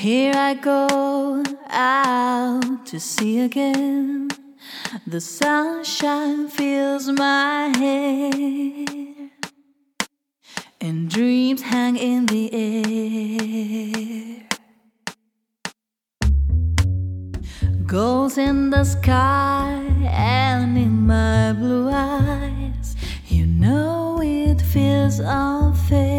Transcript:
Here I go out to sea again. The sunshine fills my hair, and dreams hang in the air. Gulls in the sky and in my blue eyes, you know it feels unfair.